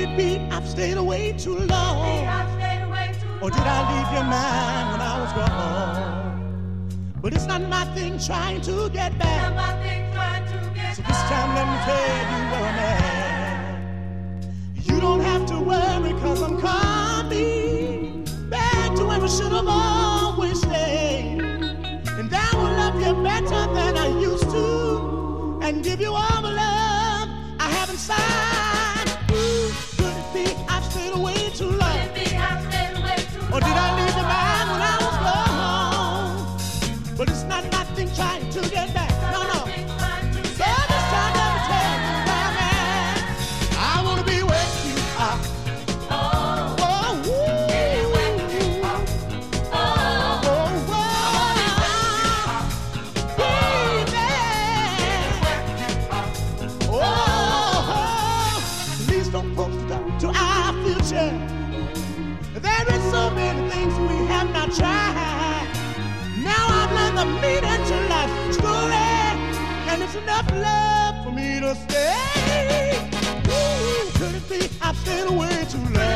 it be I've stayed away too long? Or did I leave your mind when I was gone? But it's not my thing trying to get back. So this time let me tell you where I'm at. You don't have to worry, cause I'm coming back to where I should have always stayed. And I will love you better than I used to, and give you all the love I have inside. Ooh, could it be I've stayed away too long? Or did I leave your mind when I was gone? But it's not my thing trying to get back. No, no. So this time let me tell you where I'm at. I wanna be where you are. Oh, oh, ooh. There is so many things we have not tried. Now I've learned the meaning to life story, and it's enough love for me to stay. Ooh, could it be I've stayed away too long?